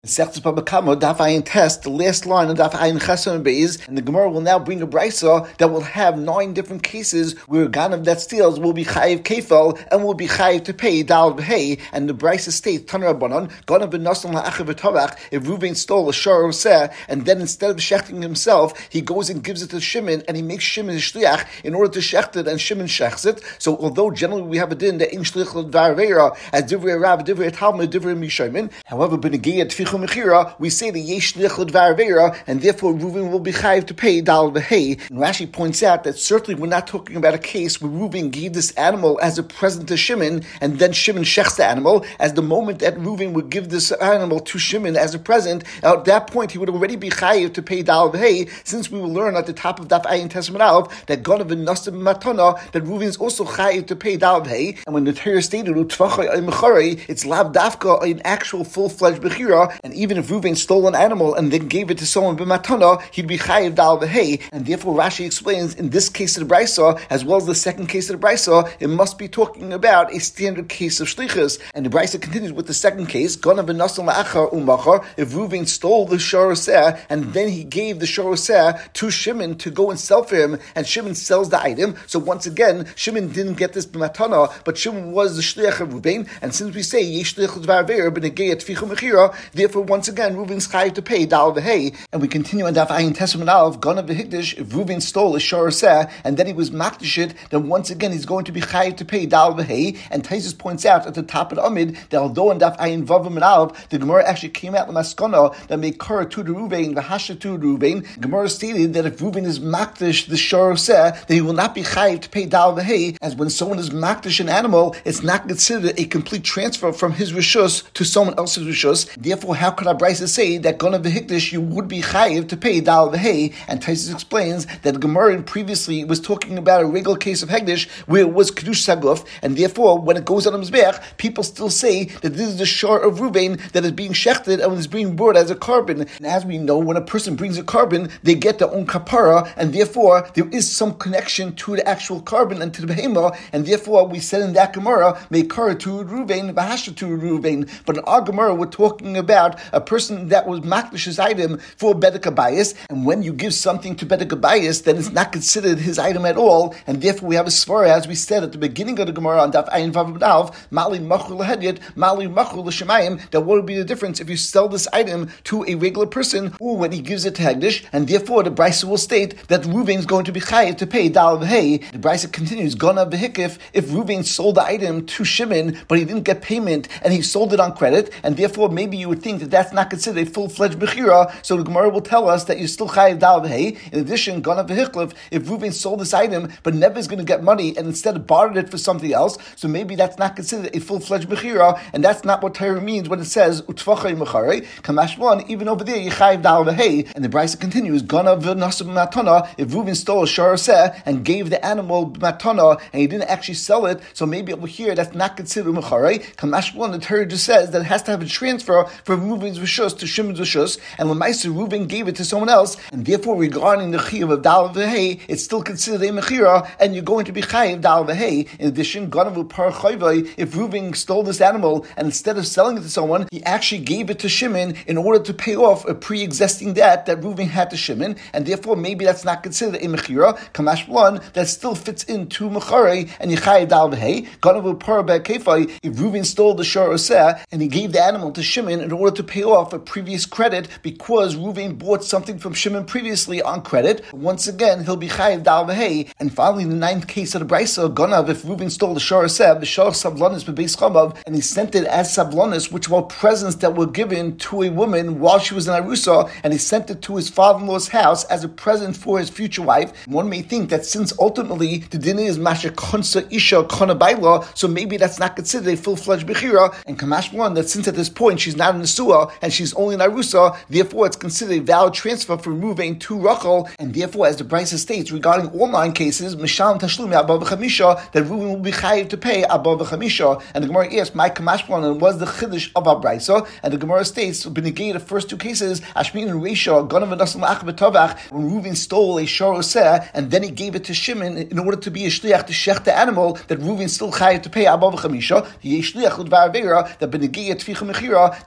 Sechtes Baba Kama, Daf Ayin Test, the last line of Daf Ayin Chesed Beis, and the Gemara will now bring a brisa that will have 9 different cases where a ganav that steals will be chayiv kefal and will be chayiv to pay dal v'hei. And the brisa states, Tanur Rabbanan, ganav v'nasan la'achav v'tovach, if Reuven stole a shor oseh, and then instead of shechting himself, he goes and gives it to Shimon, and he makes Shimon his shliach in order to shecht it, and Shimon shechts it. So although generally we have a din that in shlich l'dvar veira, as divrei Rav, divrei Talmud, divrei Mishamin, however, b'negei tfichu we say that yesh shlich l'dvar veira, and therefore Reuven will be chayiv to pay dal v'hei. And Rashi points out that certainly we're not talking about a case where Reuven gave this animal as a present to Shimon, and then Shimon shechts the animal. As the moment that Reuven would give this animal to Shimon as a present, at that point he would already be chayiv to pay dal v'hei, since we will learn at the top of Daf Ayin Testament Aleph that ganav v'nasan matana, that Reuven is also chayiv to pay dal v'hei. And when the Torah stated u'tvachai mecharei, it's lav dafka an actual full-fledged bechira, and even if Reuven stole an animal and then gave it to someone b'matana, he'd be chayiv dal v'hei. And therefore Rashi explains in this case of the brisa, as well as the second case of the brisa, it must be talking about a standard case of shlichus. And the brisa continues with the second case, ganav v'nasan la'achar u'machar, if Reuven stole the shor oseh and then he gave the shor oseh to Shimon to go and sell for him, and Shimon sells the item. So once again, Shimon didn't get this b'matana, but Shimon was the shliach of Reuven. And since we say yesh shlich l'dvar veira b'negei tfichu mechira, therefore once again Reuven's chayiv to pay dal v'hei. And we continue on Daf Ayin Testament Aleph, ganav v'hikdash, if Reuven stole a shor oseh and then he was makdish it, then once again he's going to be chayiv to pay dal v'hei. And Taisus points out at the top of the Amid that although in Daf Ayin Vav and Aleph the Gemara actually came out with maskana that made kara to the Reuven v'hasha to Reuven, Gemara stated that if Reuven is makdish the shor oseh, then he will not be chayiv to pay dal v'hei, as when someone is makdish an animal, it's not considered a complete transfer from his rishus to someone else's rishus. Therefore, how could our brisa say that ganav v'hikdash you would be chayiv to pay dal v'hei? And Taisus explains that the Gemara previously was talking about a regular case of hekdesh where it was kedush saguf, and therefore when it goes on a mizbeach, people still say that this is the shor of Reuven that is being shechted and is being brought as a carbon. And as we know, when a person brings a carbon, they get their own kapara, and therefore there is some connection to the actual carbon and to the behema, and therefore we said in that Gemara, make kara to Reuven, v'hasha to Reuven. But in our Gemara, we're talking about a person that was makdish's item for bedek habayis, and when you give something to bedek habayis, then it's not considered his item at all, and therefore we have a svara, as we said at the beginning of the Gemara on Daf Ayin Vav Alf, mali machur lehedyet, mali machur l'shemayim, that what would be the difference if you sell this item to a regular person or when he gives it to hekdesh, and therefore the brisa will state that Reuven is going to be chayiv to pay dal v'hei. The brisa continues, ganav v'hikif, if Reuven sold the item to Shimon, but he didn't get payment, and he sold it on credit, and therefore maybe you would think that that's not considered a full-fledged bechira, so the Gemara will tell us that you're still chayiv dal v'hei. In addition, ganav v'hikif, if Reuven sold this item, but never is going to get money, and instead bartered it for something else, so maybe that's not considered a full-fledged bechira, and that's not what Torah means when it says, utvachai mecharei, kamashvan, even over there, you chayiv dal v'hei. And the brisa continues, ganav v'nasan matana, if Reuven stole a shor oseh and gave the animal matana, and he didn't actually sell it, so maybe over here that's not considered mecharei. Kamashvan, the Torah just says that it has to have a transfer from Reuven's rishus to Shimon's rishus, and L'maisa Reuven gave it to someone else, and therefore regarding the chiyuv of dal v'hei, it's still considered a mechira, and you're going to be chayiv dal v'hei. In addition, ganav par chayvai, if Reuven stole this animal and instead of selling it to someone, he actually gave it to Shimon in order to pay off a pre-existing debt that Reuven had to Shimon, and therefore maybe that's not considered a mechira. Kamashvan, that still fits into mecharei, and you chayiv dal v'hei. Ganav par be'kefai, if Reuven stole the shor oseh and he gave the animal to Shimon in order to pay off a previous credit because Reuven bought something from Shimon previously on credit, once again he'll be chayiv dal v'hei. And finally, in the 9th case of the brisa, ganav, if Reuven stole the shor oseh, the shor sablonis bebeis chamav, and he sent it as sablonis, which were presents that were given to a woman while she was in Arusa, and he sent it to his father-in-law's house as a present for his future wife. One may think that since ultimately the din is masha konsa isha kona baila, so maybe that's not considered a full-fledged bechira, and kamashwan, that since at this point she's not in the suah and she's only in Arusa, therefore it's considered a valid transfer from Reuven to Rachel, and therefore, as the brisa states regarding all 9 cases, mishal tashlumi abba v'chamisha, that Reuven will be chayiv to pay abba v'chamisha. And the Gemara asks, my kamashwan, and was the chiddush of our brisa? And the Gemara states, b'negei the first 2 cases, Ashmin and Reisha, ganav v'nasan la'ach b'tovach, when Reuven stole a shor oseh and then he gave it to Shimon in order to be a shliach to shech the animal, that Reuven still chayiv to pay abba v'chamisha. The shliach l'dvar veira, that b'negei tficha mechira, there is a din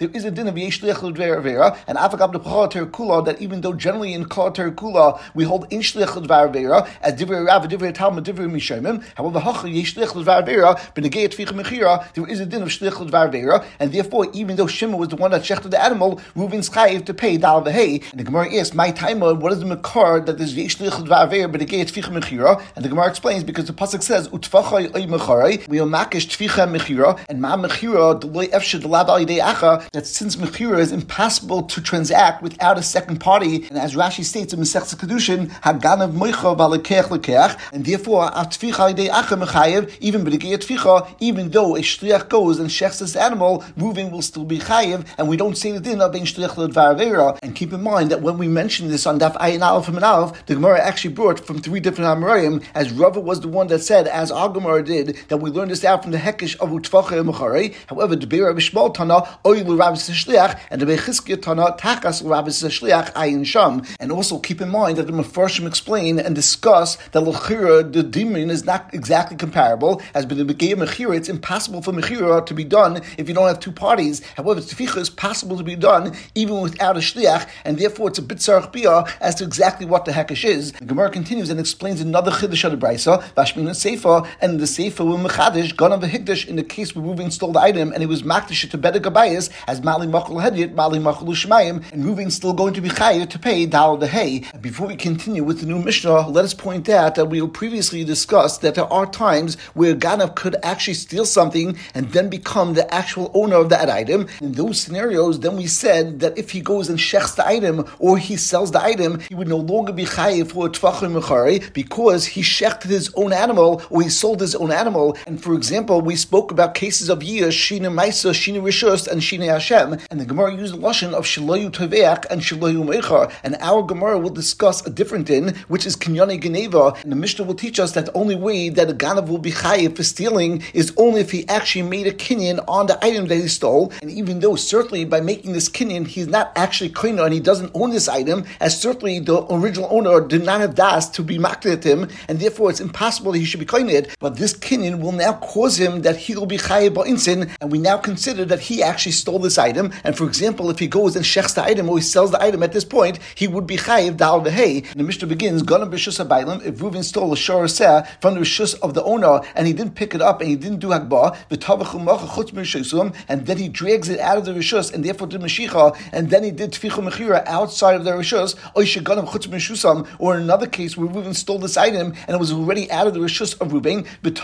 Ganav yesh shliach l'dvar avera, and Avagab the Pachal Terikula, that even though generally in Kol Terikula we hold in shliach l'dvar avera as divrei Rav, divrei Talmud, divrei Mishayim. However, Hacha yesh shliach l'dvar avera b'negei tficha mechira, there is a din of shliach l'dvar avera, and therefore even though Shimon was the one that shechted the animal, Reuven's chayiv to pay dal v'hei. And the Gemara asks, my timer, what is the makar that there's yesh shliach l'dvar avera b'negei tficha mechira? And the Gemara explains because the pasuk says utfachai oy mecharai, we are makish tficha mechira, and ma mechira deloy efshad lav al yidei acha, that since mechira is impossible to transact without a second party, and as Rashi states in Masechta Kedushin, haganav moicha v'alekech lekech, and therefore atficha yidei acha mechayev, even b'negei tficha, even though a shliach goes and shechs this animal, Reuven will still be chayev, and we don't say the din of being shliach l'dvar avera. And keep in mind that when we mentioned this on Daf Ayin Aleph and Aleph, the Gemara actually brought from three different Amoraim, as Rava was the one that said, as our Gemara did, that we learned this out from the Hekesh of Utfacha Mecharei. However, the Beir Rabbi Shmuel Tana, Oy l'Rabbis Shliach, and the Bechizkiya Tana, Takas l'Rabbis Shliach Ayin Sham. And also keep in mind that the Mefarshim explain and discuss that l'chira, the dimin is not exactly comparable, as by the Begei Mechira, it's impossible for Mechira to be done if you don't have two parties. However, Tficha is possible to be done even without a Shliach, and therefore it's a bit tzarech biyah as to exactly what the Hekesh is. The Gemara continues and explains another Chiddush of the Brisa, Vashmin and Seifa, and the Seifa will Mechadish, Ganav v'Hikdash, in the case where Reuven stole the item and he was makdish to Bedek Abayis as Mali Machul Hediyat, Mali Machul Ushmayim, and Reuven's still going to be chayav to pay Dal the Hay. And before we continue with the new Mishnah, let us point out that we previously discussed that there are times where Ganav could actually steal something and then become the actual owner of that item. In those scenarios, then we said that if he goes and shechs the item or he sells the item, he would no longer be chayiv for a tvachim mechari because he shechted his own animal or he sold his own animal. And for example, we spoke about cases of Yiyah, Shina Maisa, Shina Rishus, and Shina Hashem, and the Gemara used the lashon of Shiloyu Toveach and Shiloyu Meichar. And our Gemara will discuss a different din, which is Kinyane Geneva, and the Mishnah will teach us that the only way that a Ganav will be chayiv for stealing is only if he actually made a kinyan on the item that he stole. And even though certainly by making this kinyan he's not actually koina and he doesn't own this item, as certainly the original owner did not have das to be makted at him, and therefore it's impossible that he should be koina it. But this kinyan will now cause him that he will be chayiv ba'insin, and we now consider that he actually stole this item. And for example, if he goes and shechs the item or he sells the item at this point, he would be chayiv dal v'hei. And the Mishnah begins, Ganav b'shus habaylim, if Reuven stole a shor seh from the rishus of the owner and he didn't pick it up and he didn't do hagbah, and then he drags it out of the rishus and therefore did mashicha, and then he did tficha mechira outside of the rishus, or in another case where Reuven stole this item and it was already out of the rishus of Reuven,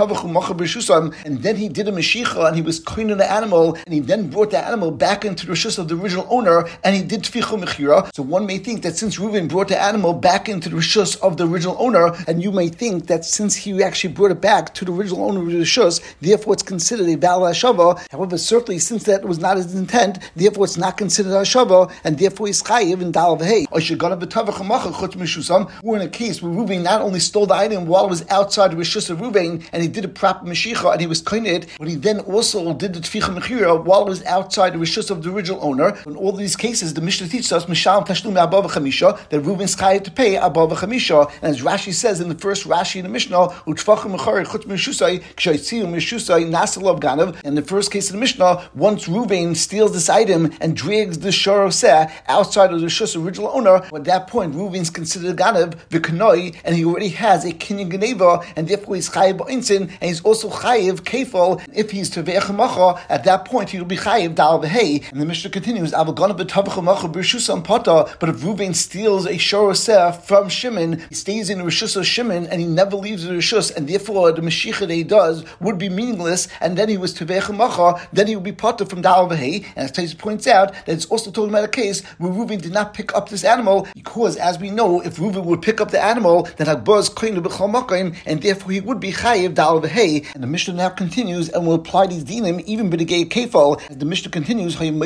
and then he did a mashicha and he was cleaning the animal and he then brought the animal back into the rishus of the original owner and he did tficha mechira. So one may think that since Reuven brought the animal back into the rishus of the original owner, and you may think that since he actually brought it back to the original owner of the rishus, therefore it's considered a Baal HaShava. However, certainly since that was not his intent, therefore it's not considered HaShava, and therefore he's chayiv in Dal V'hei. Or in a case where Reuven not only stole the item while it was outside the rishus of Reuven, and he did a proper mashicha and he was koined it, but he then also did the tficha mechira while it was outside the rishus of the original owner. In all these cases, the Mishnah teaches us Mishal Tashlum Abba V'chamisha, that Reuven's chayiv to pay Abba V'chamisha, and as Rashi says in the first Rashi in the Mishnah, Utfachim Mechari Chutz Meshusai Kshaytziu Meshusai Nasalov Ganav. In the first case of the Mishnah, once Reuven steals this item and drags the shor seh outside of the rishus original owner, at that point Reuven's considered Ganav V'kanoi, and he already has a kinyan geneva, and therefore he's chayiv ba'insin, and he's also chayiv kefal. If he's teveach macha, at that point he will be chayiv dal v'hei. And the Mishnah continues, Avaganav b'tavach macha b'rishusam pata. But if Reuven steals a shor seh from Shimon, he stays in the rishus of Shimon and he never leaves the rishus, and therefore the mashiach that he does would be meaningless, and then he was teveach macha, then he would be pata from dal v'hei. And as Taisa points out, that it's also talking about a case where Reuven did not pick up this animal, because as we know, if Reuven would pick up the animal, then Hagbaz koinu b'chol makom, and therefore he would be chayiv dal v'hei. And the Mishnah now continues and will apply these dinim even b'negei kefal. As the Mishnah continues, that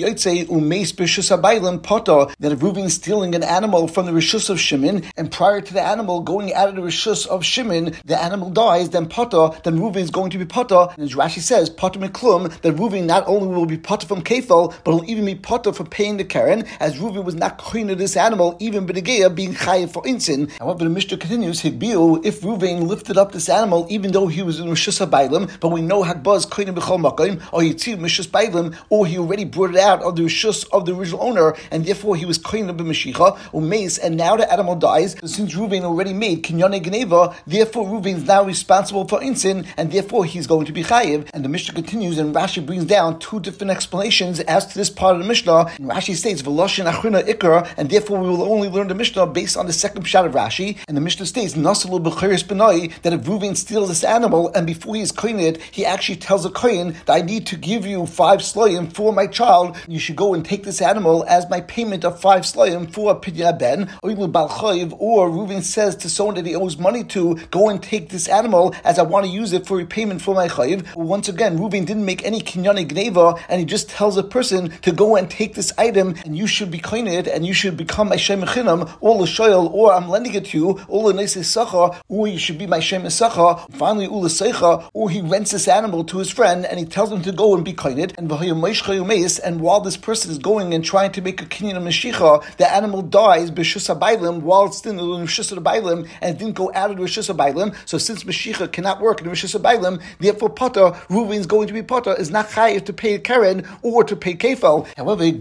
if Reuven is stealing an animal from the rishus of Shimon, and prior to the animal going out of the rishus of Shimon, the animal dies, then Reuven is going to be pata. And as Rashi says, pata miklum, that Reuven not only will be pata from kefal, but he'll even be pata for paying the keren, as Reuven was not koine this animal, even b'negei being chayiv for insin. However, the Mishnah continues, Higbiu, if Reuven lifted up this animal, even though he was in rishus habaylim, but we know Hagbaz koine b'chol makom, or Yitziv mishus baylim, or he already already brought it out of the rishus of the original owner, and therefore he was kohen b'mashicha umeis, and now the animal dies. So since Reuven already made kinyane geneva, therefore Reuven is now responsible for insin, and therefore he's going to be chayiv. And the Mishnah continues, and Rashi brings down two different explanations as to this part of the Mishnah. And Rashi states v'loshin achrina ikar, and therefore we will only learn the Mishnah based on the second pshat of Rashi. And the Mishnah states nasalu b'chayris benai, that if Reuven steals this animal and before he is kohen it, he actually tells a kohen that I need to give you 5 slayim for my child. You should go and take this animal as my payment of 5 slayim for a pidyon ben. Or Reuven says to someone that he owes money to, go and take this animal as I want to use it for repayment for my chayiv. Once again, Reuven didn't make any kinyane gneva, and he just tells a person to go and take this item, and you should be kohen it, and you should become my shem mechinam, or l'shoyel, or I'm lending it to you, or l'neisei sacha, or you should be my shem sacha. Finally, u'l'seicha, or he rents this animal to his friend, and he tells him to go and be kohen it, and while this person is going and trying to make a kinyan of mashicha, the animal dies b'shus habaylim while it's still in the rishus habaylim, and it didn't go out of the rishus habaylim. So since mashicha cannot work in the rishus habaylim, therefore potter, Reuven is going to be potter, is not chayiv to pay keren or to pay kefal. However, if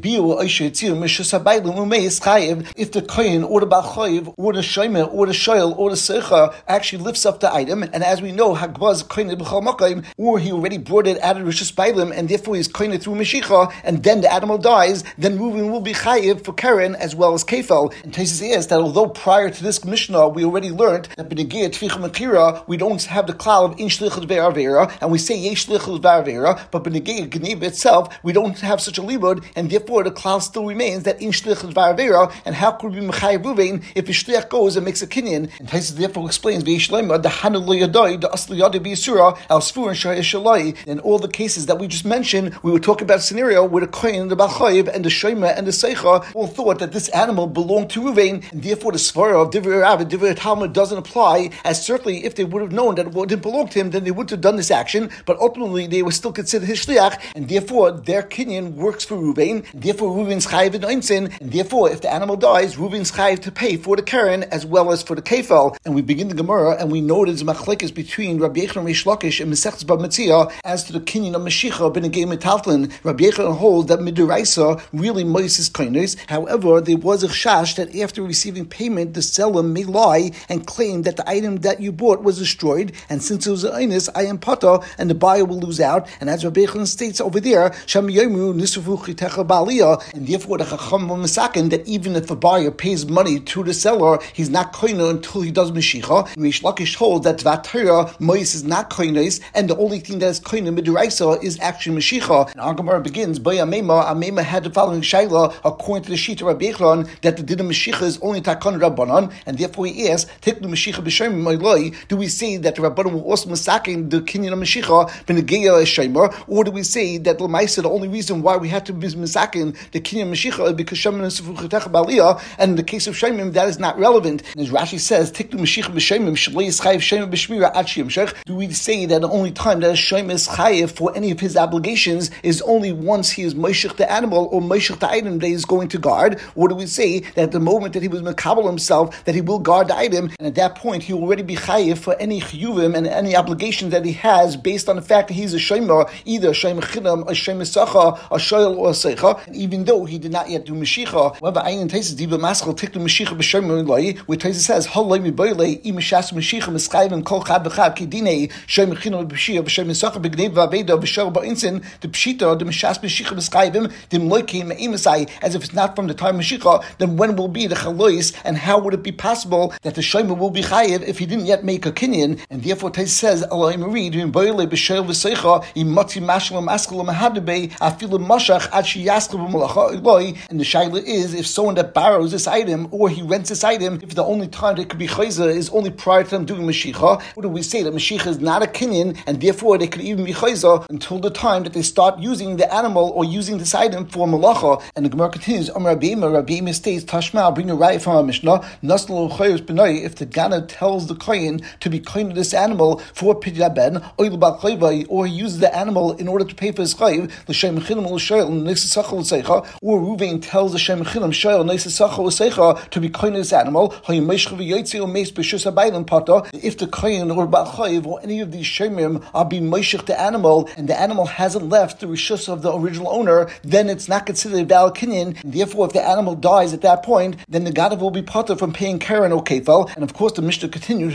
the kohen or the bal chayiv or the shomer or the shoyel or the seicha actually lifts up the item, and as we know, hagvaz kohen b'chol makayim, or he already brought it out of the rishus habaylim, and therefore he's kohen through mashicha, and then the animal dies, then Reuven will be chayiv for keren as well as kefal. And Taisus is that although prior to this Mishnah we already learned that b'negei tficha makira we don't have the klal of in shlichut ve'avera, and we say yesh shlichut ve'avera, but b'negei gneva itself we don't have such a libud, and therefore the klal still remains that in shlichut ve'avera. And how could we be mechayiv Reuven if his shliach goes and makes a kinyan? And Taisus therefore explains v'yesh leima the hanu lo yadai the asli yadai b'yisura al sfur and shayah shalai. In all the cases that we just mentioned, we were talking about a scenario where the kohen, the bal chayiv, and the shomer and the seicha all thought that this animal belonged to Reuven, and therefore the svara of Divrei Rav and Divrei Talmud doesn't apply, as certainly if they would have known that it didn't belong to him, then they wouldn't have done this action, but ultimately they were still considered his shliach, and therefore their kinyan works for Reuven, and therefore Reuven's chayiv in einsin, and therefore if the animal dies, Reuven's chayiv to pay for the keren as well as for the kefal. And we begin the Gemara, and we know there's machlekes between Rabbi Yechon and Reish Lakish in Masechtas Bava Metzia as to the kinyan of Mashicha b'negei metaltlin. Rabbi Yechon holds that midiraisa really moises kindness. However, there was a chash that after receiving payment, the seller may lie and claim that the item that you bought was destroyed, and since it was an inus, I am pata, and the buyer will lose out. And as Rabbi Yechon states over there, Sham Yomu Nisrufu Chitecha Ba'aliyah, and therefore the Chacham will misaken that even if a buyer pays money to the seller, he's not koina until he does Mashicha. And Reish Lakish holds that Vatera Mois is not koinis, and the only thing that is koina midiraisa is actually Mashicha. And our Gemara begins by Amema had the following shaila according to the sheet of Rabbi Yechon that the din of Mashicha is only takon Rabbanon, and therefore he asks, take the Mashicha b'shem ma'iloi. Do we say that the Rabbanon will also masaking the kinyan of Mashicha b'negeya shemer, or do we say that l'maisa the only reason why we had to be masaking the kinyan of Mashicha is because shemer nesufuchetech b'aliyah, and in the case of shemim that is not relevant? And as Rashi says, take the Mashicha b'shemim shlei yischayv shemer b'shmira ad shemshech. Do we say that the only time that a shemer is chayiv for any of his obligations is only once he is moishech the animal or moishech the item that he is going to guard? Or do we say that at the moment that he was mekabel himself that he will guard the item, and at that point he will already be chayiv for any chiyuvim and any obligation that he has based on the fact that he's a shomer, either a shomer chinam, a shomer sacha, a shoyel or a seicha, and even though he did not yet do mashicha. However, ayin Taisus diva maschal take the mashicha b'shomer loi, where Taisus says haloi miboyle imishas mashicha mischayvim kol chad v'chad kidinei shomer chinam b'shia v'shomer sacha b'gnei v'aveda v'shor ba'insin the pshita the mishas mashicha mischayvim dim loikim me'imasai, as if it's not from the time mashicha, then when will be the chalois, and how would it be possible that the shomer will be chayiv if he didn't yet make a kinyan? And therefore Taisus says Elohim read in boyle b'shel v'seicha imotzi mashal maskal mahadebe afilu mashach ad sheyaskal b'malacha eloi. And the shaila is, if someone that borrows this item or he rents this item, if the only time that could be chayza is only prior to them doing mashicha, what do we say that mashicha is not a kinyan, and therefore they could even be chayza until the time that they start using the animal or using this item for malacha? And the Gemara continues, Rabbi Yima states, Tashma, bring a right from our Mishnah, Naslu Chayos Benoi, if the Gana tells the kohen to be kohen of this animal for Pidyon ben, or he uses the animal in order to pay for his chayiv, l'shem chinim l'shoyel n'isasachal l'seicha, or Reuven tells the shem chinim shoyel n'isasachal l'seicha to be kohen of this animal, if the kohen or bal chayiv or any of these shemim are being moishech the animal, and the animal hasn't left the rishus of the original owner, then it's not considered a valid kinyan. And therefore, if the animal dies at that point, then the ganav will be potter from paying keren or kefal. And of course, the Mishnah continued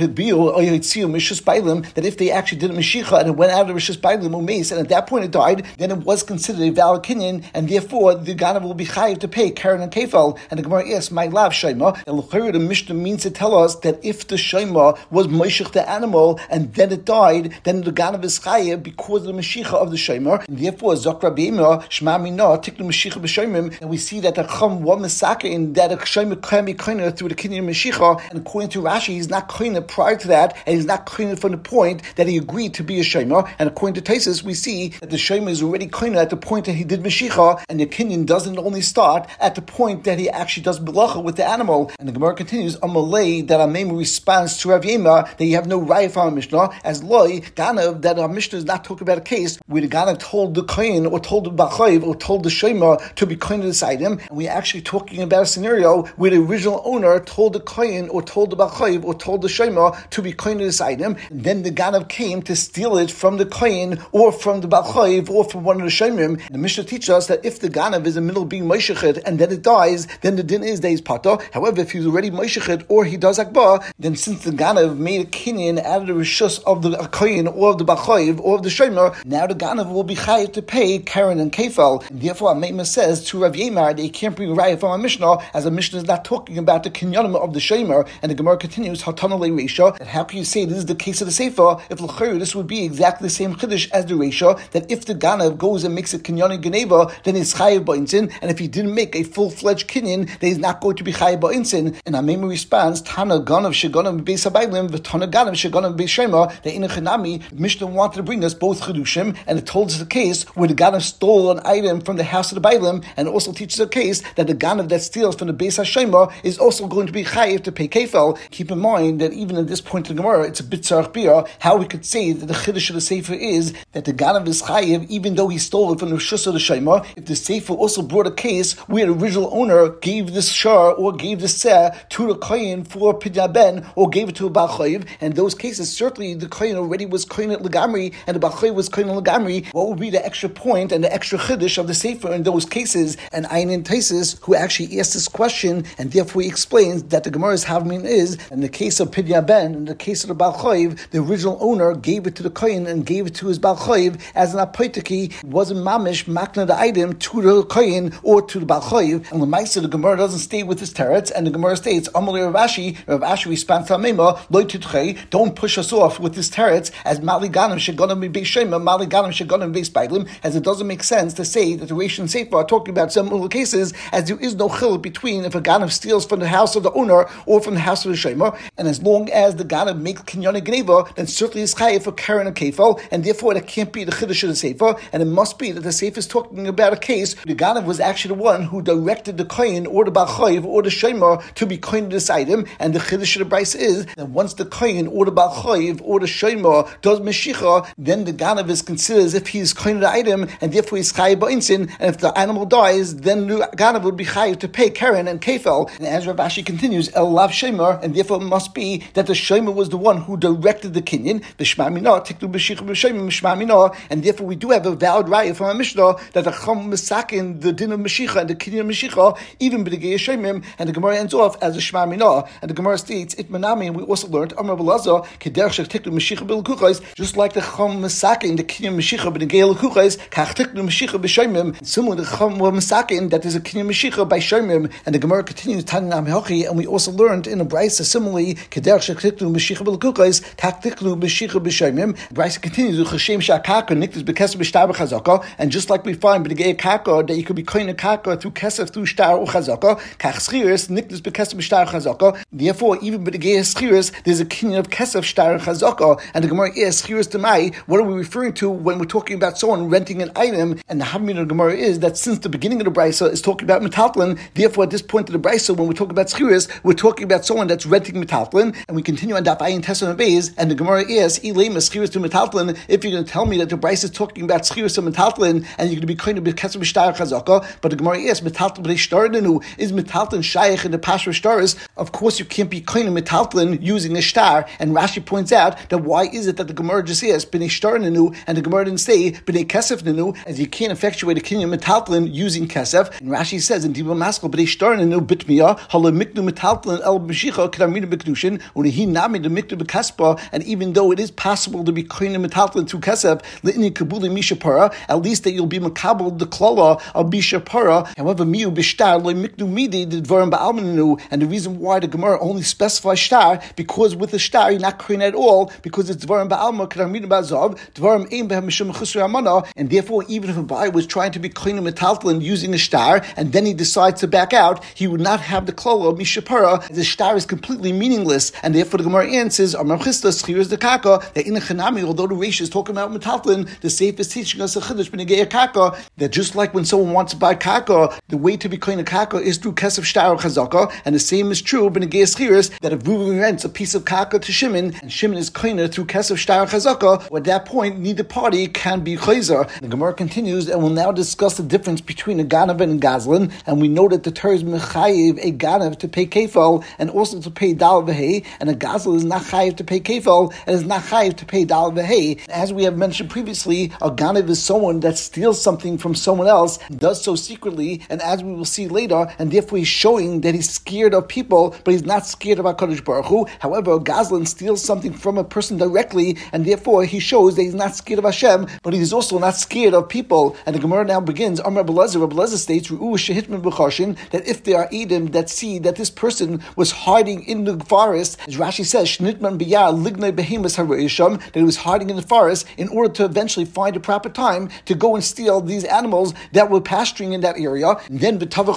that if they actually did a Mashiach and it went out of Rishus Bailim or Mace, and at that point it died, then it was considered a valid kinyan, and therefore the ganav will be chayiv to pay keren and kefal. And the Gemara asks, "My lav shema." And the Mishnah means to tell us that if the shema was moishich the animal and then it died, then the ganav is chayiv because of the Mashiach of the shema. And therefore, Zakra Beima Shema Mina Tiknu Mashiach b'Shemim, and we see that the Chum was misaka in that a shema can be koined through the kinyan Mashiach. And according to Rashi, he's not koined prior to that, and he's not koined from the point that he agreed to be a shema. And according to Taisus, we see that the shema is already koined at the point that he did Mashiach, and the kinyan doesn't only start at the point that he actually does belacha with the animal. And the Gemara continues, Amalei, that our main response to Rav Yema, that you have no raya from our Mishnah, as Loi, Ganav, that our Mishnah is not talking about a case where the Ganav told the kohen, or told the Bachayv, or told the shema to be koined beside him. And we're actually talking about a scenario where the original owner told the kohen, or told the Bachayv, or told the shema to be koined beside him. And then the Ganav came to steal it from the kohen, or from the Bachayv, or from one of the shemim. The Mishnah teaches us that if the Ganav is in the middle of being moishechet and then it dies, then the din is that he's pato. However, if he's already moishechet or he does akbar, then since the Ganav made a kinyan out of the rishus of the kohen, or of the Bachayv, or of the shemer, now the Ganav will be chayiv to pay keren and kefal. And therefore, our Meimah says to Rav Yemar that he can't bring a raya from a Mishnah, as a Mishnah is not talking about the kinyanim of the shemer. And the Gemara continues, Hatana le Reisha, that how can you say this is the case of the Sefer, if l'chayr this would be exactly the same chiddush as the Reisha, that if the Ganav goes and makes a kinyan geneva, then he's chayiv ba'insin, and if he didn't make a full-fledged kinyan, then he's not going to be chayiv ba'insin. And our Meimah responds, Tana Ganav sheganim beis habaylim, v'Tana Ganav sheganim beis shema, that in a Chanami, Mishnah wanted to bring us both chidushim, and it told us the case where the Ganav stole an item from the house of the Bailim, and also teaches a case that the Ganav that steals from the Beis HaShema is also going to be chayiv to pay kefal. Keep in mind that even at this point in the Gemara, it's a bit tzarich bia, how we could say that the chiddush of the Sefer is that the Ganav is chayiv even though he stole it from the Rishus of the Shema. If the Sefer also brought a case where the original owner gave this shar or gave this seh to the kohen for pidya ben, or gave it to a Bachayv, and those cases, certainly the kohen already was kohen at Lagamri, and the Bachayv was kohen at Lagamri, what would be the extra point and the extra chiddush of the Sefer in those cases? And Ayin Taisus, who actually asked this question, and therefore he explains that the Gemara's havmin is, in the case of Pidya Ben, in the case of the Bachayv, the original owner gave it to the kohen and gave it to his Bachayv as an apoitiki, wasn't mamish makna the item to the kohen or to the Bachayv. And Lemaisa, the Gemara doesn't stay with his teretz, and the Gemara states, Amalei Rav Ashi responds to Amema, Loi Titchei, don't push us off with this teretz as Mali Ganim sheganim beis shema, Mali Ganim sheganim beis bailim, as it doesn't make sense to say that the Reish and Sefer are talking about similar cases, as there is no chil between if a Ganav steals from the house of the owner or from the house of the Shema, and as long as the Ganav makes kinyan geneva, then certainly is chayiv for keren and kefal, and therefore that can't be the chiddush of the Sefer, and it must be that the Sefer is talking about a case where the Ganav was actually the one who directed the kohen or the Bachayv or the Shema to be kohen this item, and the chiddush of the Bryce is that once the kohen or the Bachayv or the Shema does Meshicha, then the Ganav is considered as if he is kohen the item, and therefore he's chayiv ba'insin, and if the animal dies, then the Ganav would be chayiv to pay keren and kefal. And as Rav Ashi continues, El Lav Shema, and therefore it must be that the Shema was the one who directed the kinyan, the Shema Minah, Tiknu B'Shicha B'Shema Shema Minah, and therefore we do have a valid raya from our Mishnah that the Chum Misakin, the din of Meshicha and the kinyan Meshicha, even b'degei Shemim, and the Gemara ends off as a Shema Minah, and the Gemara states, It Manami, and we also learned, Amar B'Laza, Kederach Shek Tiknu Meshicha B'Lekuchais, just like the Chum Misakin, the kinyan Meshicha b'degei Lekuchais, Kach Tiknu Meshicha B'Shemim, similar to the Chum Misakin, that is a kinyan Meshicha by Shemim, and the Gemara continues, Tananam Hochi, and we also learned in a Brisa similarly, Kederach Shek Tiknu Meshicha B'Lekuchais, Kach Tiknu Meshicha B'Shemim. Brisa continues, Chashem Shakaka, Niktas B'Kesef B'Shtar B'Chazaka, and just like we find b'degei Kaka, that you could be kohen a Kaka through Kesef, through Shtar or Chazaka, Kach Schiris, Niktas B'Kesef B'Shtar Chazaka, therefore, even b'degei Schiris, there's a kinyan of Kesef, Shtar, and Chazaka, and the Gemara is, Schiris Demai, what are we referring to when we're talking about someone renting an item? And the Havmin of the Gemara is that since the beginning of the Brisa is talking about metaltlin, therefore at this point of the Brisa, when we talk about Schiris, we're talking about someone that's renting metaltlin, and we continue on Daf Ayin Tesson Beis, and the Gemara is, Ilema Schiris to metaltlin, if you're going to tell me that the Brisa is talking about Schiris to metaltlin, and you're going to be kohen of Kesef B'Shtar Chazaka, but the Gemara is, metaltlin b'dei shtarinu, is metaltlin shaykh in the Pashra Shtaris? Of course you can't be kohen of metaltlin using a shtar, and Rashi points out that why is it that the Gemara just says b'nei shtar nenu, and the Gemara didn't say b'nei kesef nenu, as you can't effectuate a kinyan metaltlin using kesef. And Rashi says in Dibur Maskal, but they start in no bitmiya hala miknu metaltlin el b'shicha kedamina b'kedushin unehi nami the miknu b'kaspa. And even though it is possible to be kinyan metaltlin through kesef li'ini kabuli mishapara, at least that you'll be makabel the klala of mishapara. However, miu b'shtar lo miknu midi the dvarim ba'almanu. And the reason why the Gemara only specifies shtar, because with the shtar you're not kohen at all, because it's dvarim ba'alma kedamina b'azav dvarim ein behem mishum chusri amana. And therefore, even if a buyer was trying to be kinyan metaltlin using a shtar, and then he decides to back out, he would not have the klala of mishapara. The shtar is completely meaningless, and therefore the Gemara answers, Amar Chisda schir the kaka, that in a chanami, although the Reish is talking about metaltlin, the Seif is teaching us a chiddush b'negei kaka, that just like when someone wants to buy kaka, the way to be kohen a kaka is through kesef shtar or chazaka, and the same is true b'negei schiris, that if Reuven rents a piece of kaka to Shimon, and Shimon is kohen through kesef shtar or chazaka, at that point neither party can be chayzer. The Gemara continues and will now discuss the difference between a ganav and a gazlan, and we know that the Torah is mechayiv a ganav to pay kefal and also to pay dal v'hei, and a gazlan is not chayiv to pay kefal and is not chayiv to pay dal v'hei. As we have mentioned previously, a ganav is someone that steals something from someone else, does so secretly, and as we will see later, and therefore he's showing that he's scared of people, but he's not scared of HaKadosh Baruch Hu. However, a gazlan steals something from a person directly, and therefore he shows that he's not scared of Hashem, but he's also not scared of people. And the Gemara now begins, Amar Rabbi Lezer states, that if there are Edom that see that this person was hiding in the forest, as Rashi says, Shnitman biyar lignei behemus harisham, that he was hiding in the forest in order to eventually find a proper time to go and steal these animals that were pasturing in that area. And then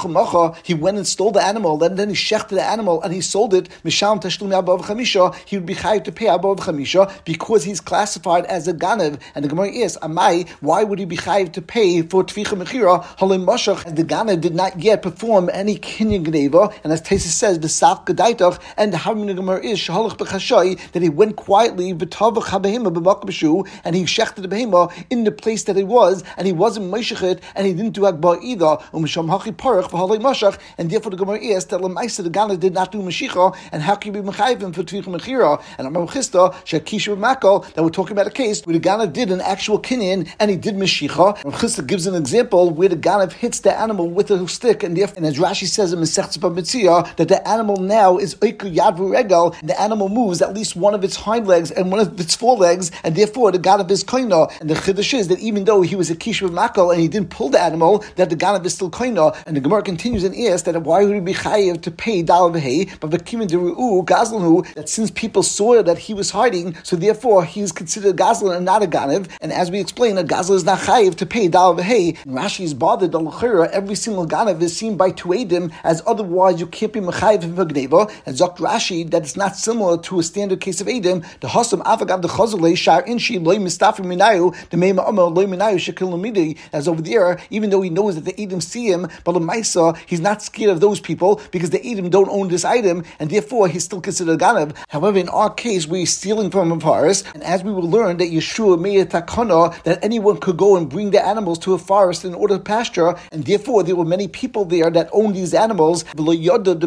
he went and stole the animal, and then he shechted the animal and he sold it, Misham Tashlumi Abav Chamisha, he would be chayav to pay Abav Chamisha because he's classified as a ganav. And the Gemara is, Amai, why would he be chayav to pay for Tvicha Mechira? Halim Mashach, and the ganav did not yet perform any kinyan gneva, and as Taisus says, the Saf Gedaitach, and the Havim Gemara is Shahalach B'Chashai, that he went quietly B'Tavach HaBehema B'Makabshu, and he shechted the behema in the place that he was, and he wasn't Meshachet, and he didn't do Akbar either. Umisham Hachi Parach v'Halei Mashach, and therefore the Gemara is that Lamaisa the ganav did not do Mashicha, and how can you be Mechayvim for Tvicha Mechira? And Amar Chista Shakish B'Makal, that we're talking about a case where the ganav did an actual kinyan and he did Mashicha. And Chista gives an example where the ganav hits the animal with a stick, and as Rashi says in Masechtas Bamitzia, that the animal now is Oiku Yad V'Regel, the animal moves at least one of its hind legs and one of its forelegs, and therefore the ganav is koina. And the chiddush is that even though he was a kish makal and he didn't pull the animal, that the ganav is still koina. And the Gemara continues and asks that why would he be chayiv to pay dal v'hei, but v'kimin deru'u gazlanu, that since people saw that he was hiding, so therefore he is considered a gazlan and not a ganav. And as we explained, a gazlan is not chayiv to pay dal v'hei. And Rashi is bothered that l'chira every single ganav is seen by two edim, as otherwise you can't be mechayiv in v'gneva. And Zok Rashi that it's not similar to a standard case of edim. The hasam avagav the chazalei shar inshi loy mistafim minayu the meima amar loy minayu shekil lamidi. As over there, even though he knows that the edim see him, but l'maisa he's not scared of those people because the edim don't own this item, and therefore he's still considered a ganav. However, in our case, we're stealing from a forest, and as we will learn that Yeshua made a takana that anyone could go and bring the animals to a forest in order to pasture, and therefore there were many people there that owned these animals, and the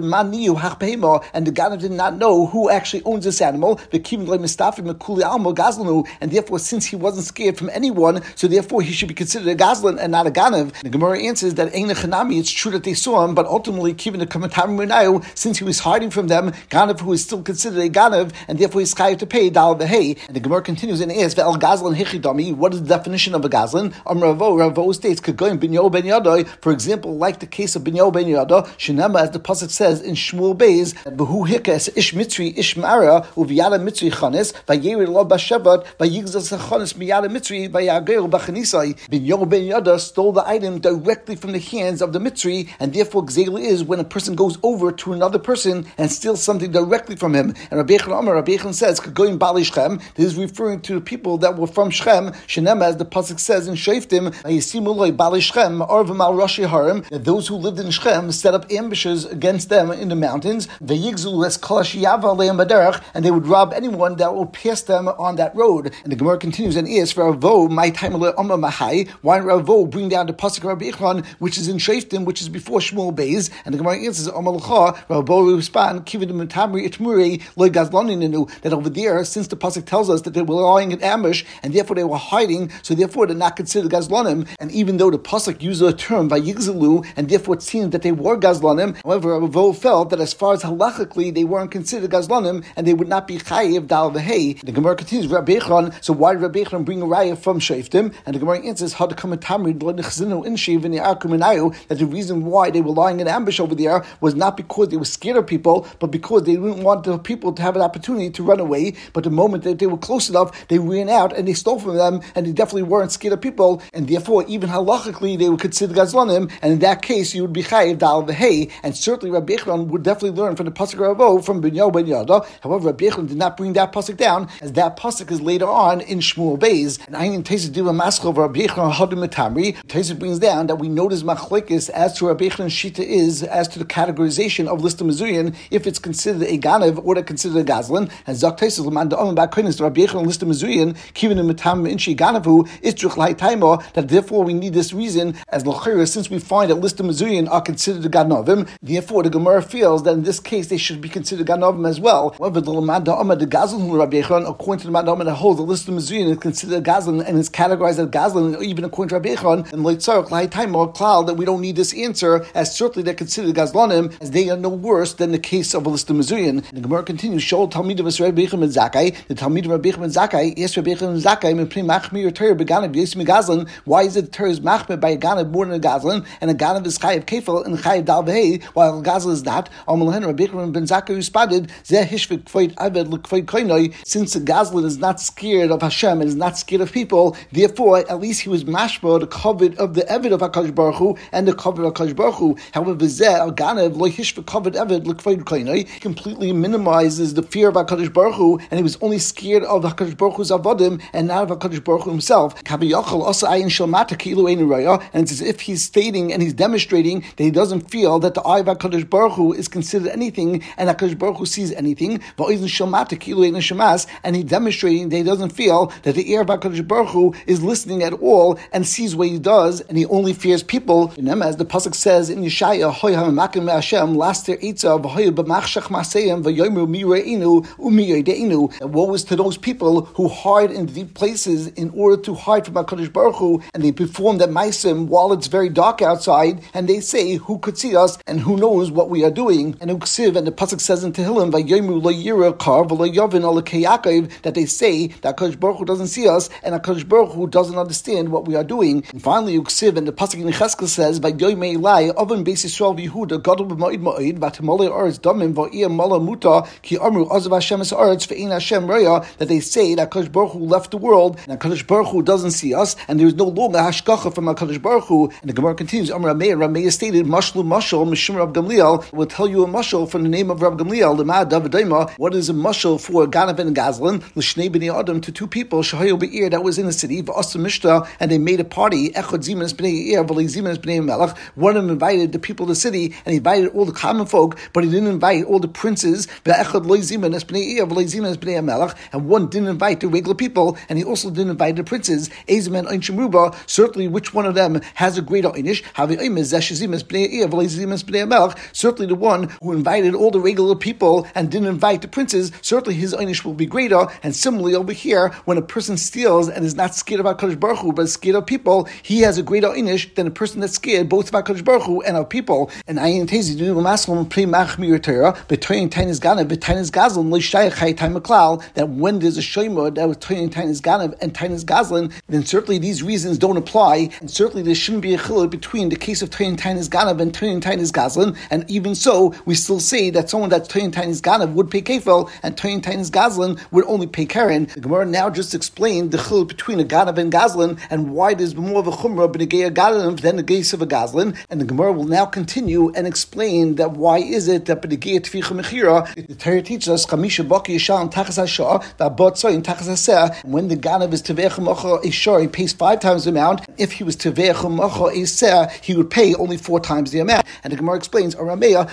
ganav did not know who actually owns this animal, and therefore since he wasn't scared from anyone, so therefore he should be considered a gazlan and not a ganav. The Gemara answers that it's true that they saw him, but ultimately given the kamatam munayu, since he was hiding from them, ganav who is still considered a ganav, and therefore he's chayav to pay dal v'hei. And the Gemara continues and asks, "Ve'el gazlan hichidami." What is the definition of a gazlan? Ravo states, "Kagoyim binyo ben yadai." For example, like the case of binyo ben yada, shenema, as the pasuk says in Shmuel Beis, "Behu hikes ish mitzri ish mara uviyada mitzri chanes vayeri lo bashevat vayigzas chanes miyada mitzri vayager bachanisai." Binyo ben yada stole the item directly from the hands of the mitzri, and therefore gzela is when a person goes over to another person and steals something directly from him. And Rabbi Yechon says, "Kagoyim bali Shechem." This is referring to the people that were from Shechem. Shenema, as the pasuk says in Shoftim, "Vayisimuloi bali Shechem arvim al rashi harim." That those who lived in Shechem set up ambushes against them in the mountains. Vayigzulu es kol sheyava aleim baderech, and they would rob anyone that will pass them on that road. And the Gemara continues and asks, "Ravo my time mahai." Why Ravo bring down the pasuk of Rabbi Yechon, which is in Shoftim, which is before Shmuel Beis? And the Gemara answers, "Amalcha." Ravo respond, "Kivid mitamri itmuri loy gazlaninenu." That over there, since the pasuk tells us that they were lying in ambush and therefore they were hiding, so therefore they're not considered considered Gazlanim, and even though the Pasuk used the term Vayigzalu, and therefore it seemed that they were Gazlanim, however, Ravo felt that as far as halachically they weren't considered Gazlanim, and they would not be Chayiv Dal V'Hei. The Gemara continues, Rabbi Echron, so why did Rabbi Echron bring a raya from Shoftim? And the Gemara answers, that the reason why they were lying in ambush over there was not because they were scared of people, but because they didn't want the people to have an opportunity to run away. But the moment that they were close enough, they ran out and they stole from them, and they definitely weren't scared of people, and therefore even halachically they were considered Gazlanim, and in that case you would be Chayiv Dal V'Hei. And certainly Rabbi Echron would definitely learn from the Pasuk Ravo from Binyahu Ben Yada. However, Rabbi Echron did not bring that Pasuk down, as that Pasuk is later on in Shmuel Beis. And Ayin Tesis Diva Maschel Rabbi Echron Hadim Metamri. Tesis brings down that we notice machlekes as to Rabbi Echron's shita is as to the categorization of Lista Mizuyan, if it's considered a Ganav or considered a Gazlan. And Zak Tesis L'man Da'am Ba'Koinis Rabbi Echron Lista Mizuyan Kivin Metam Inshi Ganavu Istruch Lai Taima, that therefore we need this reason as L'chira, since we find that Lista Mizuyan are considered a Ganavim, therefore the Gemara feels that in this case they should be considered Ganavim as well. However, the L'man Da'am the Gazlan Rabbi Echron, according to the L'man Da'am that holds the Lista Mizuyan is considered a Gazlan and is categorized as Gazlan, even according to Rabbi Echron, and Leitzarach Lai Taima Klal, that we don't need this answer, as certainly they're considered Gazlanim, as they are no worse than the case of a Lista Mizuyan. The Gemara continues, Shol Talmid of Rabbi Echron ben Zakkai, the Talmid of Rabbi Echron ben Zakkai, yes, Rabbi Echron ben Zakkai, Mepnei Machmir Torah Beganav Yismi Gazlan. Why is it the Torah is Machmir by a Ganav more than a Gazlan, and a Ganav is Chayiv Kefil and Chayiv Dal V'Hei, while a Gazlan is not? Amalhen Rabbi Echron ben Zakkai responded, Zeh Hishvik Kvoid Aved L'Kvoid Koinoi, since a Gazlan is not scared of Hashem and is not scared of people, therefore at least he was mashma the covet of the Eved of HaKadosh Baruch Hu and the covet of HaKadosh Baruch Hu. However, Zeh Al Ganav Lo Hishvik Covet Eved L'Kvoid Koinoi completely minimizes the fear of HaKadosh Baruch Hu, and he was only scared of HaKadosh Baruch Hu's avodim and not of HaKadosh Baruch Hu himself. And it's as if he's stating and he's demonstrating that he doesn't feel that the eye of HaKadosh Baruch Hu is considered anything, and HaKadosh Baruch Hu sees anything. And he's demonstrating that he doesn't feel that the ear of HaKadosh Baruch Hu is listening at all and sees what he does, and he only fears people. As the pasuk says in Yeshaya, woe is to those people who hide in deep places in order to hide from HaKadosh Baruch Hu, and they perform that ma'asim while it's very dark outside, and they say, who could see us and who knows what we are doing? And Uksiv, and the pasuk says in Tehillim, that they say that HaKadosh Baruch Hu doesn't see us, and HaKadosh Baruch Hu doesn't understand what we are doing. And finally, Uksiv, and the pasuk in Cheskel says, that they say that HaKadosh Baruch Hu left the world, and HaKadosh Baruch Hu doesn't see us, and there is no longer hashgacha from HaKadosh Baruch Hu. And the Gemara continues, Rameh stated, Mashlu Mashal Mishum Rav Gamliel, will tell you a mashal from the name of Rav Gamliel, what is a mashal for Ganav and Gazlan, L'shnei b'nei Adam, to two people, Shahayu Be'ir, that was in the city, V'asa Mishta, and they made a party, Echad Zimenes b'nei Ir, V'lei Zimenes b'nei Melech. One of them invited the people of the city, and he invited all the common folk, but he didn't invite all the princes, V'echad Loi Zimenes b'nei Ir, V'lei Zimenes b'nei Melech, and one didn't invite the regular people, and he also didn't invite the princes. Eizman Einshim Ruba, certainly which one of them has a greater Einish? Certainly the one who invited all the regular people and didn't invite the princes, certainly his Einish will be greater. And similarly over here, when a person steals and is not scared about HaKadosh Baruch Hu, but is scared of people, he has a greater Einish than a person that's scared both about HaKadosh Baruch Hu and of people. And Ayin Tezi do Maslam Pre Machmir Torah, between Tainis Ganav, Tainis Gazlan, Lishayach Hay Taimaklal, that when there's a Shema that was between Tainis Ganav and Tainis Gazlan, then certainly these reasons don't apply, and certainly there shouldn't be a chiluk between the case of Tainis Ganav and Tainis Gazlan, and even so, we still say that someone that's Tainis Ganav would pay kefil, and Tainis Gazlan would only pay karen. The Gemara now just explained the chiluk between a Ganav and Gazlan, and why there's more of a chumrah b'negei Ganav than the case of a Gazlan, and the Gemara will now continue and explain that why is it that b'negei tficha mechira, the Torah teaches us, Chamisha Baki Yishal Tachas HaShah, V'abot Tzoyin Tachas HaSeh, when the Ganav is Tevech Macha a shor, he pays 5 times the amount. If he was Tevech Macha a seh, he would pay only 4 times the amount. And the Gemara explains, Arameya,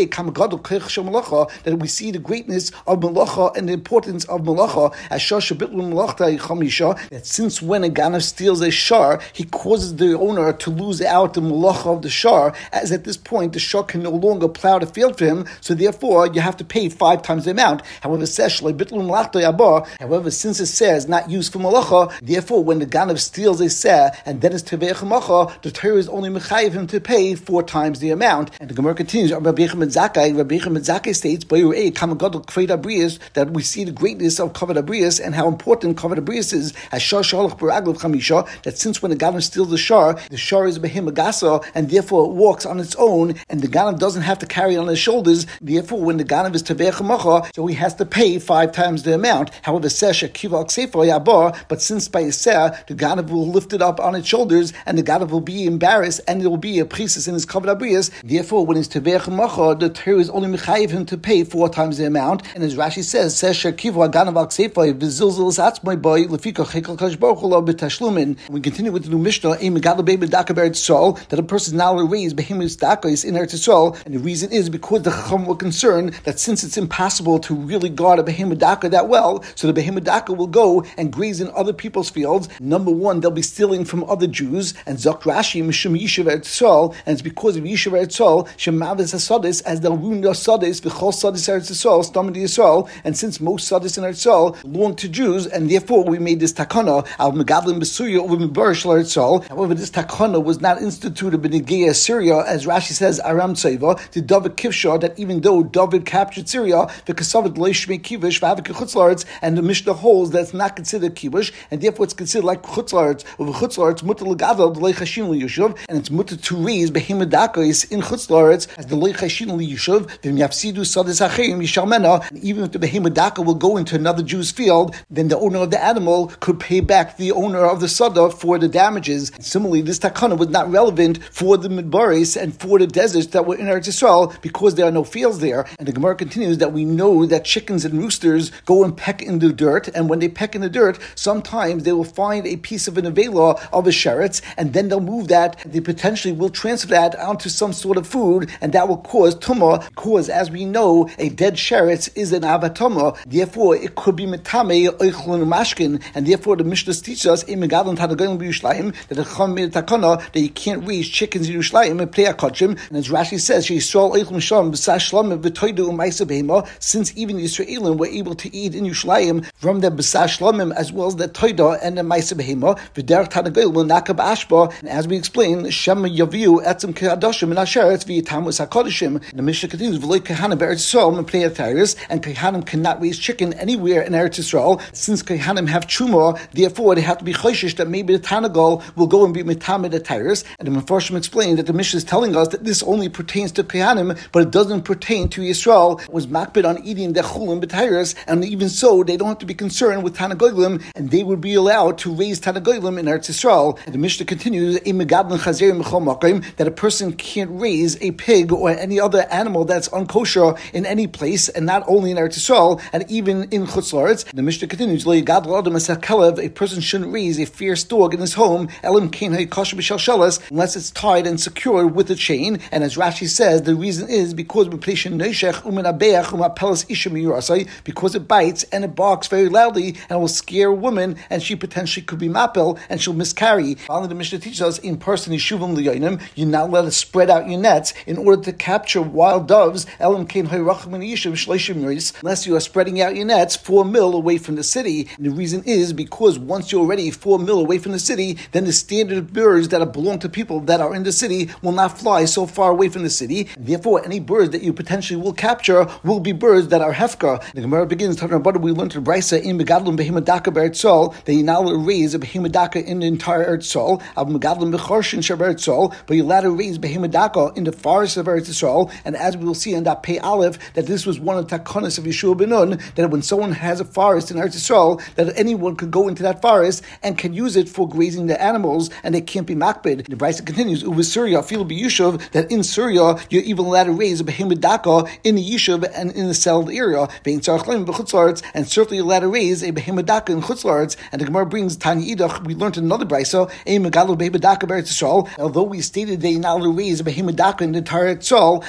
that we see the greatness of Malacha and the importance of Malacha, that since when a Ganav steals a shar, he causes the owner to lose out the Malacha of the shar, as at this point the shar can no longer plow the field for him, so therefore you have to pay 5 times the amount. However, since it says not used for Malacha, therefore when the Ganav steals steals a seh and then is tevei chamacha, the Torah is only mechayiv him to pay 4 times the amount. And the Gemara continues, Rabbi Yochanan Zakkai states, that we see the greatness of Kavod Abrius and how important Kavod Abrius is, as Shar Shalach Baraglav Chamisha, that since when the Ganav steals the Shar is Behim Agasa, and therefore it walks on its own, and the Ganav doesn't have to carry it on his shoulders. Therefore, when the Ganav is Tevei Chamacha, so he has to pay 5 times the amount. However, Sesh Akiva Aksefa Yabar, but since by Yiseh, the Ganav will lift it up on its shoulders, and the Ganav will be embarrassed, and there will be a priestess in his Kavod Abrius. Therefore, when he's Tevei Chamacha, the Torah is only mechayiv him to pay 4 times the amount. And as Rashi says, Sesh Akiva Ganav Aksefa V'zilzil Atzmai Boy Lefika Chekel Kadosh Baruch Hu Lo B'Tashlumin. We continue with the new Mishnah, that a person is now raised behemoth dakos in Eretz Yisrael, and the reason is because the Chacham were concerned that since it's impossible to really guard a behemoth daka that well, so the behemoth daka will go and graze in other people's fields. Number one, they'll be stealing from other Jews, and Zok Rashi Mishum Yishuv Eretz Yisrael, and it's because of Yishuv Eretz Yisrael Shemavis Hasadis, as they'll ruin their Sadis V'chol Sadis Eretz Yisrael Stamid Yisrael, and since most Sadis in Eretz Yisrael belong to Jews, and therefore we made this takana al Megadlim Besuya over Mibarish Eretz Yisrael. However, this takana was not instituted b'negei Syria, as Rashi says, Aram Tzeva, to David Kivshah, that even though David captured Syria, the Kasavid Leishmei Kivush, Vavik Chutzlaretz, and the Mishnah holds that it's not considered Kivush, and therefore it's considered like Chutzlaretz. Over Chutzlaretz, Mutter Legadol, the Leichashin Liyushuv, and it's Mutter to raise Behemoth Dakos in Chutzlaretz as the Leichashin Liyushuv, Vim Yafsidu Sadis Acherim Yishalmena, and even if the Behemoth Daka will go into another Jew's field, then the owner of the animal could pay back the owner of the Sada for the damages. And similarly, this takana was not relevant for the Midbaris and for the deserts that were in Eretz Yisrael because there are no fields there. And the Gemara continues that we know that chickens and roosters go and peck in the dirt, and when they peck in the dirt, sometimes they will find a piece of an avela of a sheretz, and then they'll move that, they potentially will transfer that onto some sort of food, and that will cause tumah, because as we know, a dead sheretz is an avatama, therefore it could be metame, oichlun, mashkin, and therefore the Mishnah teaches us that the Chacham made a takana that you can't raise chickens in Yerushalayim and play akachim. And as Rashi says, since even the Israelim were able to eat in Yerushalayim from the b'sas shlamim as well as the toida and the ma'aseh behema, v'derech tanagil will nakab ashba. And as we explained, shema yaviu etzem kehadoshim and asheretz v'yitamus hakodishim. The Mishnah continues, v'loi kehanim be'eretz Yisrael and play ataris, and kehanim cannot raise chicken anywhere in Eretz Yisrael. Since kehanim have truma, therefore they have to be choishish that maybe the tanagal will go and be mitamed ataris. And the Mefarshim explained that the Mishnah is telling us that this only pertains to kehanim, but it doesn't pertain to Yisrael. It was makbid on eating the chulim b'tairis, and even so, they don't have to be concerned with tanagoylim, and they would be allowed to raise tanagoylim in Eretz Yisrael. And the Mishnah continues, that a person can't raise a pig or any other animal that's unkosher in any place, and not only in Eretz Yisrael, and even in Chutz La'aretz. The Mishnah continues, a person shouldn't raise a fierce dog in his home, unless it's tied and secured with a chain. And as Rashi says, the reason is because because it bites and it barks very loudly and will scare a woman, and she potentially could be mapel and she'll miscarry. Finally, the Mishnah teaches us in person you're not allowed to spread out your nets in order to capture wild doves, unless you are spreading out your nets 4 mil away from the city. And the reason is because once you're already 4 mil away from the city, then the standard birds that belong to people that are in the city will not fly so far away from the city. And therefore, any birds that you potentially will capture will be birds that are hefka. The Gemara begins talking about, we learned to Brisa in Megadlim Behemoth Daka Be'eretz Yisrael that you're not allowed to raise a Behemoth Daka in the entire Eretz Yisrael, but you're allowed to raise Behemoth Daka in the forest of Eretz Yisrael. And as we will see in that Pei Aleph, that this was one of the takanas of Yeshua ben Nun, that when someone has a forest in Eretz Yisrael, that anyone could go into that forest and can use it for grazing the animals, and they can't be makbid. The Brisa continues, Uva Syria, feel be Yishuv, that in Syria you're even allowed to raise a Behemoth Daka in the Yishuv and in the settled area, and certainly allowed to raise a Behemoth Daka in Chutz La'aretz. And the Gemara brings Tanya Idach, we learned in another Brisa, although we stated they now raise a Behemoth Daka in the entire Yisrael,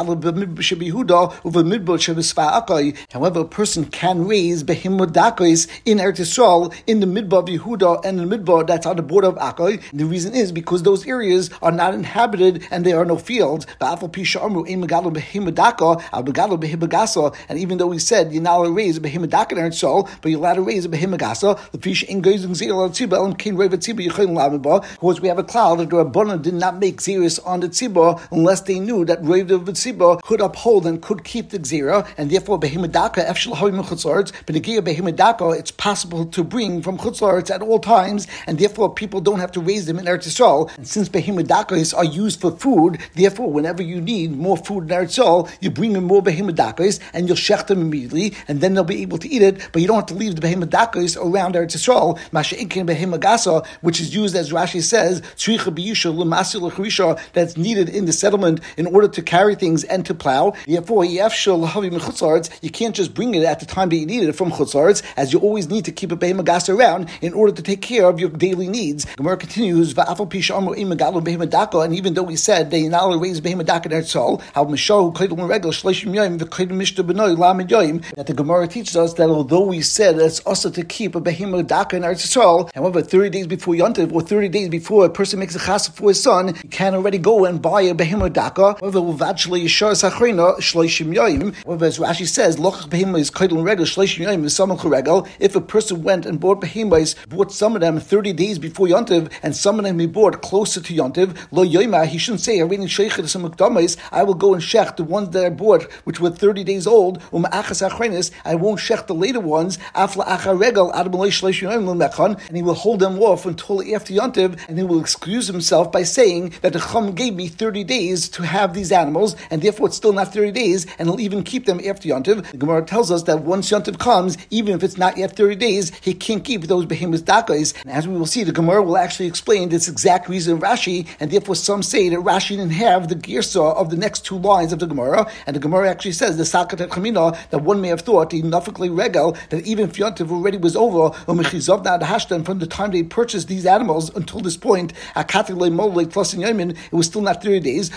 however, a person can raise Behemoth Dakas in Eretz Yisrael in the Midbar of Yehuda and the Midbar that's on the border of Akai. The reason is because those areas are not inhabited and there are no fields. And even though we said you're not allowed to raise a Behemoth Daka in Eretz Yisrael, but you're allowed to raise a Behemoth Gasa, tzibah and kain roiv tzibah yichayim lamibah. Because we have a cloud that the Rabbanan did not make xeris on the tzibah unless they knew that roiv of the tzibah could uphold and could keep the xera, and therefore behemadaka efshel havim chutzlaretz. But again, behemadaka it's possible to bring from chutzlaretz at all times, and therefore people don't have to raise them in Eretz Yisrael. And since behemadakos are used for food, therefore whenever you need more food in Eretz Yisrael, you bring in more behemadakos and you'll shech them immediately, and then they'll be able to eat it. But you don't have to leave the behemadakos around Eretz Yisrael. Masha'inkin behemagasa, which is used as Rashi says, tzricha biyusha l'masir l'charisha, that's needed in the settlement in order to carry things and to plow. Therefore, yefshel l'havi mechutzlaretz, you can't just bring it at the time that you need it from chutzlaretz, as you always need to keep a behemagasa around in order to take care of your daily needs. Gemara continues, va'afal pi she'amru im megalu behemadaka, and even though we said they not only raise behemadaka in Eretz Yisrael, how mishahu kaidul regel shleishim yom v'kaidul mishta b'noi lamed yom, that the Gemara teaches us that although we said it's also to keep a behemadaka in Eretz Yisrael, however, 30 days before Yontiv or 30 days before a person makes a chassid for his son, you can already go and buy a behemadaka. However, uvachli yishar sachrina shleishim yom. However, as Rashi says, lochach behema is kaidul regel shleishim yom v'samach regel. If a person went and bought behemas, bought some of them 30 days before Yontiv, and some of them he bought closer to Yontiv, lo yoima, he shouldn't say, I will go and shech the ones that I bought, which were 30 days old, I won't shech the later ones, and he will hold them off until after Yontiv, and he will excuse himself by saying that the Chum gave me 30 days to have these animals, and therefore it's still not 30 days, and he'll even keep them after Yontiv. The Gemara tells us that once Yontiv comes, even if it's not yet 30 days, he can't keep those behemoth dakas. And as we will see, the Gemara will actually explain this exact reason in Rashi, and therefore some say that Rashi didn't have the girsa of the next two lines of the Gemara, and the Gemara actually says the Sakat at Chamina that one may have thought the Nafikli Regel that even if Yontiv already was over, and from the time they purchased these animals until this point, it was still not 30 days.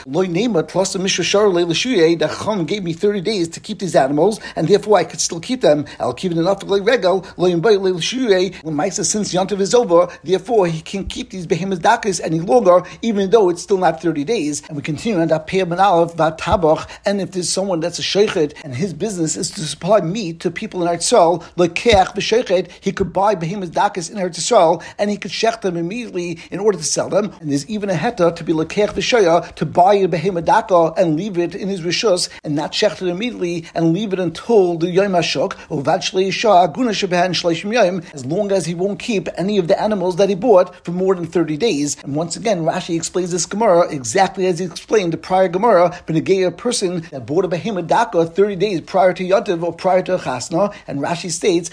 The Chum gave me 30 days to keep these animals, and therefore I could still keep them. I'll keep it enough to regel. Since Yontiv is over, therefore he can keep these behemoth dakas any longer, even though it's still not 30 days. And we continue on that Pei Aleph Tabach. And if there's someone that's a sheikhet and his business is to supply meat to people in Eretz Yisrael, like keach b'sheikhet, he could buy behemoth dakas in Eretz Yisrael and he could shech them immediately in order to sell them. And there's even a heta to be like keach b'sheya, to buy a behemoth daka and leave it in his rishus and not shech it immediately and leave it until the Yom HaShuk, as long as he won't keep any of the animals that he bought for more than 30 days. And once again, Rashi explains this Gemara exactly as he explained the prior Gemara, but a person that bought a behemoth daka 30 days prior to Yontiv or prior to a chasna, and Rashi states,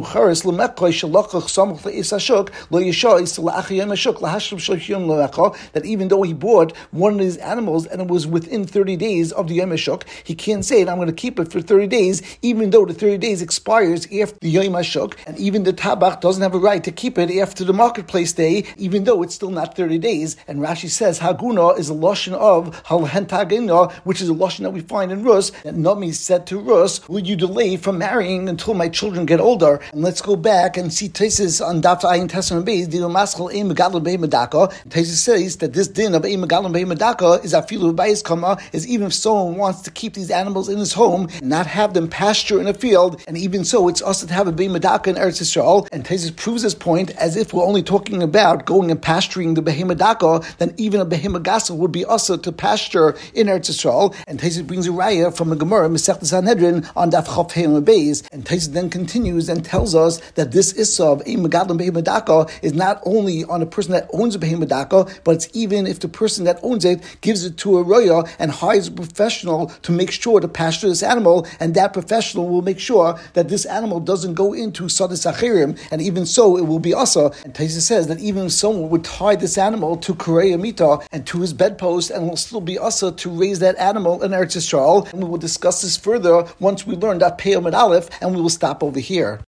that even though he bought one of his animals and it was within 30 days of the Yom HaShuk, he can't say, I'm going to keep it for 30 days, even though the 30 days expires after the Yom HaShuk, and even the tabach doesn't have a right to keep it after the marketplace day, even though it's still not 30 days. And Rashi says, Haguna is a lashon of halhentagina, which is a lashon that we find in Rus, that Nami said to Rus, will you delay from marrying until my children get older? And let's go back and see Taisus on Daf Ayin Tesson Beis, the Maschal Ein Megalim Behemadaka. Taisus says that this din of Ein Megalim Behemadaka is afilu bayis kama, is even if someone wants to keep these animals in his home and not have them pasture in a field, and even so it's also to have a Behemadaka in Eretz Yisrael. And Taisus proves his point as if we're only talking about going and pasturing the Behemadaka, then even a Behemagasa would be also to pasture in Eretz Yisrael. And Taisus brings a raya from a Gemara, Masechta Sanhedrin, on Daf Chaf Heim Beis. And Taisus then continues and tells us that this issa of a megadlam behemadaka is not only on a person that owns a behemadaka, but it's even if the person that owns it gives it to a roya and hires a professional to make sure to pasture this animal, and that professional will make sure that this animal doesn't go into sadis achirim, and even so it will be asa. And Taisus says that even if someone would tie this animal to Kurei Mita and to his bedpost, and will still be asa to raise that animal in Eretz Yisrael. And we will discuss this further once we learn that Pei Aleph, and we will stop over here.